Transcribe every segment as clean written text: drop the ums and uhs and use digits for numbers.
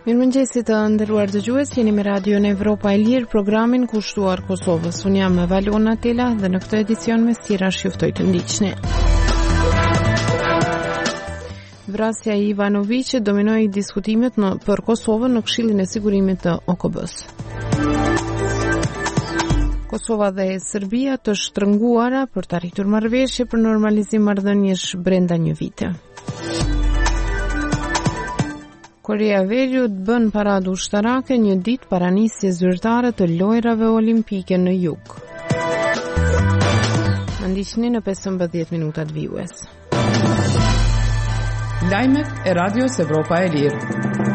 Mirëmëngjesit të nderuar dëgjues, jeni me Radio në Evropa e Lirë, programin kushtuar Kosovës. Unë jam Valona Tela dhe në këtë edicion me stira juftoj të ndiqni. Vrasja e Ivanovićit dominoi diskutimet për Kosovën në Këshillin e Sigurimit të OKB-s. Kosova dhe Serbia të shtrënguara për të arritur marrëveshje për normalizim marrëdhëniesh brenda një viti. Korea e Veriut bën paradë ushtarake një ditë para nisjes zyrtare të lojrave olimpike në jug. Më ndiqni në 15 minutat vijues. Lajmet e Radios Evropa e Lirë.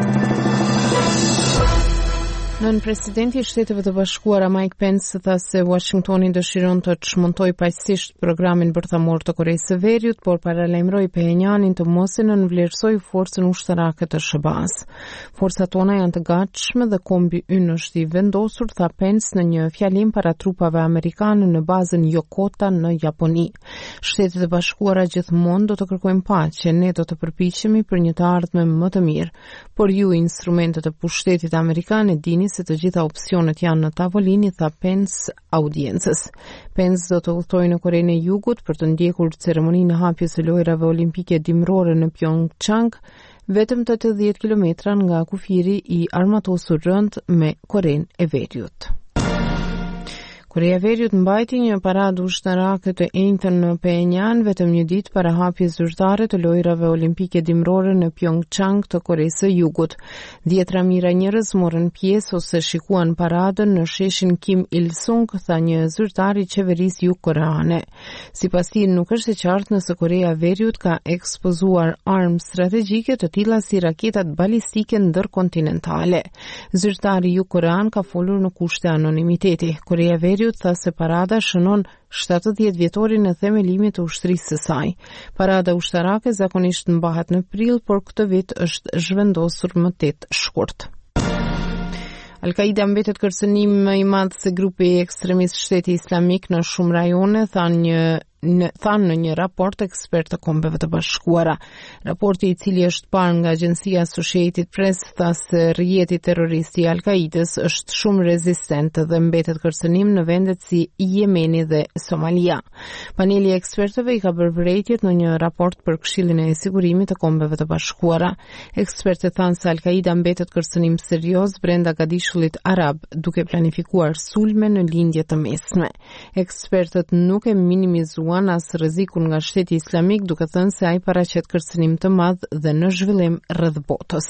Nën presidenti i Shteteve të Bashkuara Mike Pence tha se Washingtoni dëshiron të çmontojë paqësisht programin bërthamor të Koreisë së Veriut, por paralajmëroi Pyongyangin të mos e nënvlerësojë forcën ushtarake të SBA-s. Forcat tona janë të gatshme dhe kombi ynë është i vendosur, tha Pence në një fjalim para trupave amerikane në bazën Yokota në Japoni. Shtetet e Bashkuara gjithmonë do të kërkojnë paqe, ne do të përpiqemi për një të ardhme më të mirë, por ju instrumentet e pushtetit amerikan e dini se të gjitha opsionet janë në tavolinë, tha Pence audiencës. Pence do të udhtojë në Korenë e Jugut për të ndjekur ceremoninë e hapjes së lojrave olimpike dimrore në Pyeongchang, vetëm të 80 kilometra nga kufiri i armatosur rënd me Korenë e Veriut. Korea e Veriut mbajti një paradë ushtarake të enjtën në Pyongyang vetëm një ditë para hapjes zyrtare të lojrave olimpike dimrore në Pyeongchang të Koresë së Jugut. Dhjetra mijëra njerëz morën pjesë ose shikuan paradën në sheshin Kim Il-sung, tha një zyrtar i qeverisë jugkoreane. Sipas tij, nuk është e qartë nëse Korea e Veriut ka ekspozuar armë strategjike të tilla si raketat balistike ndërkontinentale. Zyrtari jugkorean ka folur në kushte anonimiteti. Korea e Veriut tha se parada shënon 70 vjetorin e themelimit të ushtrisë së saj. Parada ushtarake zakonisht mbahet në prill, por këtë vit është zhvendosur më tet shkurt. Al-Qaida mbetet kërcënim më i madh se grupi ekstremist Shteti Islamik në shumë rajone, thanë në një raport ekspert të Kombeve të Bashkuara. Raporti, i cili është parë nga agjencia Associated Press, tha se rrjeti terrorist i Al-Qaidës është shumë rezistent dhe mbetet kërcënim në vendet si Jemeni dhe Somalia. Paneli i ekspertëve i ka bërë vërejtjet në një raport për Këshillin e Sigurimit të Kombeve të Bashkuara. Ekspertët thanë se Al-Qaida mbetet kërcënim serioz brenda Gadishullit Arab, duke planifikuar sulme në lindje të mesme. Ekspertët nuk e minimizuan as rrezikun nga Shteti Islamik, duke thënë se ai paraqet kërcënim të madh dhe në zhvillim rreth botës.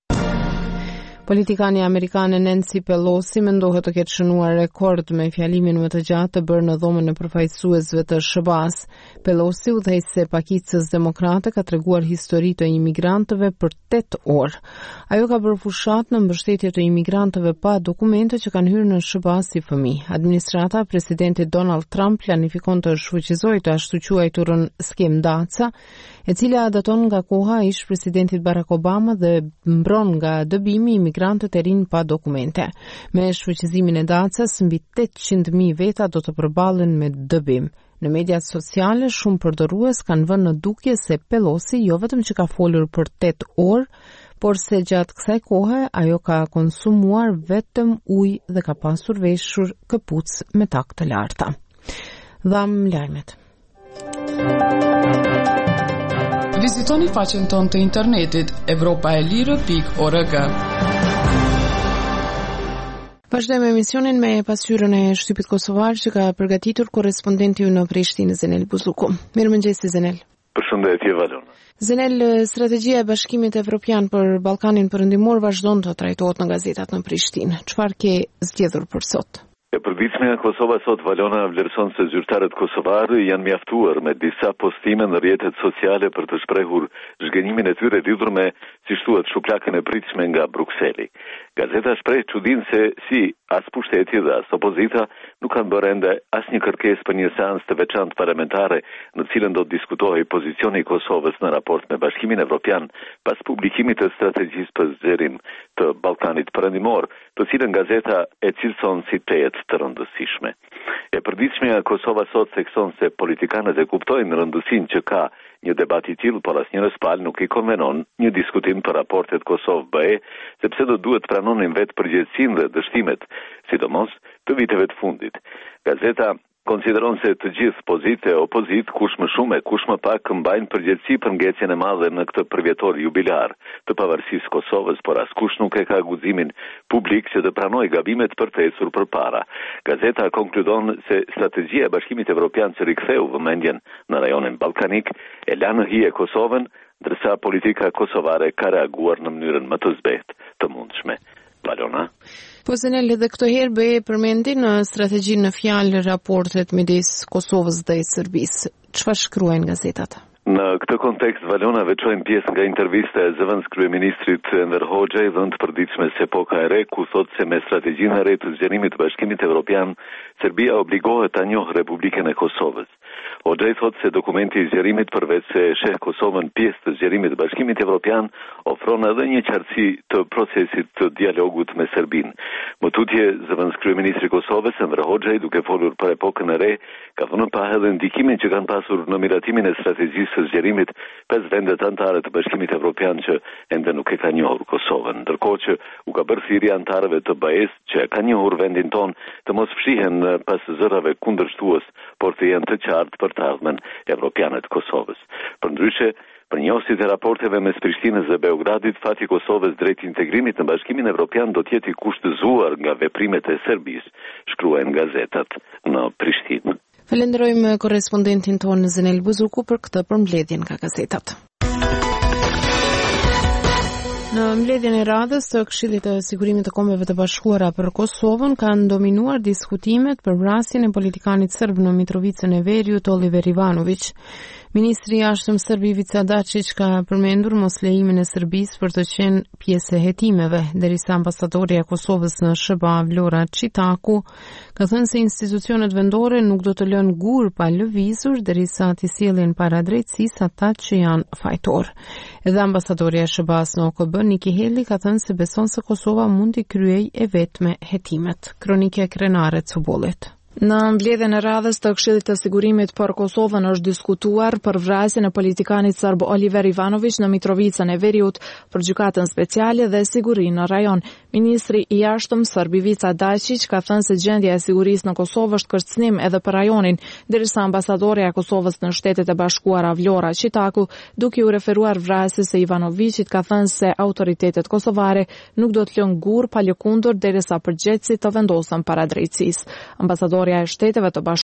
Politikani amerikane Nancy Pelosi mendohet të ketë shënuar rekord me fjalimin më të gjatë të bërë në dhomën e përfaqësuesve të SBA-s. Pelosi, udhëheqëse e pakicës demokrate, ka treguar histori të imigrantëve për 8 orë. Ajo ka bërë fushat në mbështetje të imigrantëve pa dokumente që kanë hyrë në SBA si fëmijë. Administrata e presidentit Donald Trump planifikon të shfuqizojë të ashtu quajturën skem Daca, e cila daton nga koha e ish-presidentit Barack Obama dhe mbron nga dëbimi imigrantët e rinj pa dokumente. Me shfuqizimin e Dacas, mbi 800.000 veta do të përballen me dëbim. Në mediat sociale, shumë përdorues kanë vënë në dukje se Pelosi jo vetëm që ka folur për 8 orë, por se gjatë kësaj kohe ajo ka konsumuar vetëm ujë dhe ka pasur veshur këpucë me tak të larta. Dham lajmet. Vizitoni faqen tonë të internetit europaelire.org. Vazhdojmë emisionin me pasqyrën e shtypit kosovar që ka përgatitur korrespondenti ynë në Prishtinë, Zenel Buzuku. Mirëmëngjes Zenel. Përshëndetje Valona. Zenel, strategjia e Bashkimit Evropian për Ballkanin Perëndimor vazhdon të trajtohet në gazetat në Prishtinë. Çfarë ke zgjedhur për sot? E përditshmja e Kosova sot, Valona, vlerëson se zyrtarët kosovarë janë mjaftuar me disa postime në rrjetet sociale për të shprehur zhgënjimin e tyre lidhur me, siç thuhet, shuplakën e pritshme nga Brukseli. Gazeta shpreh çudinë se si as pushteti dhe as opozita nuk kanë bërë ende asnjë kërkesë për një seancë të veçantë parlamentare në cilën do të diskutohej pozicioni i Kosovës në raport me Bashkimin Evropian pas publikimit të strategjisë për zgjerim të Ballkanit Perëndimor, të cilën gazeta e cilëson si tejet të rëndësishme. E përditshmja Kosova sot thekson se politikanët e kuptojnë rëndësinë që ka Një debat I tillë por asnjërs palë nuk I konvenon një diskutim për raportet Kosovë-BE, sepse do duhet pranonin vetë përgjegjësinë dhe dështimet, sidomos të viteve të fundit. Gazeta konsideron se të gjithë pozitë e opozitë, kush më shumë e kush më pak, mbajnë përgjegjësi për ngecjen e madhe në këtë përvjetor jubilar të pavarësisë Kosovës, por askush nuk e ka guximin publik që të pranojë gabimet për të ecur përpara. Gazeta konkludon se strategjia e Bashkimit Evropian që riktheu vëmendjen në rajonin ballkanik e la në hije Kosovën, ndërsa politika kosovare ka reaguar në mënyrën më të zbehtë të mundshme. Valona. Po Zenel, edhe këto herë BE përmendi në strategjinë në fjalë raportet midis Kosovës dhe Serbisë. Çfarë shkruajnë gazetat? Në këtë kontekst, Valona veçojnë pjesë nga intervista e zëvendës kryeministrit Enver Hoxha I dhënë të përditshme se epoka e re, ku thotë se me strategjinë e re të zgjerimit të Bashkimit Evropian, Serbia obligohet ta njohë Republikën e Kosovës. Hoxha I thotë se dokumenti I zgjerimit përveç se sheh Kosovën pjesë të zgjerimit të Bashkimit Evropian, ofron edhe një qartësi të procesit të dialogut me Serbinë. Më tutje, zëvendës kryeministri I Kosovës Enver Hoxha I, duke folur për epokën e re, ka dhënë pa edhe ndikimin që kanë pasur në miratimin e strategjisë së zgjerimit 5 vendet anëtare të Bashkimit Evropian që ende nuk e kanë njohur Kosovën, ndërkohë që u ka bërë thirrje anëtarëve të BE-s që kanë njohur vendin ton të mos fshihen pas zërave kundërshtues, por të jenë të qartë për të ardhmen evropiane të Kosovës. Përndryshe, për njoftit e raporteve mes Prishtinës dhe Beogradit, fati I Kosovës drejt integrimit në Bashkimin Evropian do të jetë I kushtëzuar nga veprimet e Serbisë, shkruajnë gazetat në Prishtinë. Falenderojmë korrespondentin tonë Zenel Buzuku për këtë përmbledhje nga gazetat. Në mbledhjen e radhës të Këshillit të Sigurimit të Kombeve të Bashkuara për Kosovën kanë dominuar diskutimet për vrasjen e politikanit serb në Mitrovicën e Veriut Oliver Ivanović. Ministri I jashtëm serb Ivica Dačić ka përmendur mos lejimin e Serbisë për të qenë pjesë e hetimeve, derisa ambasadori I Kosovës në SBA Vlora Çitaku ka thënë se institucionet vendore nuk do të lënë gur pa lëvizur derisa t'i sjellin para drejtësisë ata që janë fajtor. Edhe ambasadori I SBA-s në OKB Niki Heli ka thënë se beson se Kosova mund t'i kryejë e vetme hetimet. Kronikja krenare Cubollit. Në mbledhjen e radhës të Këshillit të Sigurimit për Kosovën është diskutuar për vrasjen e politikanit serb Oliver Ivanović në Mitrovicën e Veriut për gjykatën speciale dhe siguri në rajon. Ministri I jashtëm serb Ivica Dačić ka thënë se gjendja e sigurisë në Kosovë është kërcënim edhe për rajonin, derisa ambasadorja e Kosovës në Shtetet e Bashkuara Vlora Çitaku, duke u referuar vrasjes së Ivanovićit, ka thënë se autoritetet kosovare nuk do të lënë gur pa lëkundur derisa përgjegjësit të vendosen para drejtësisë. Ambasadorja e Shteteve të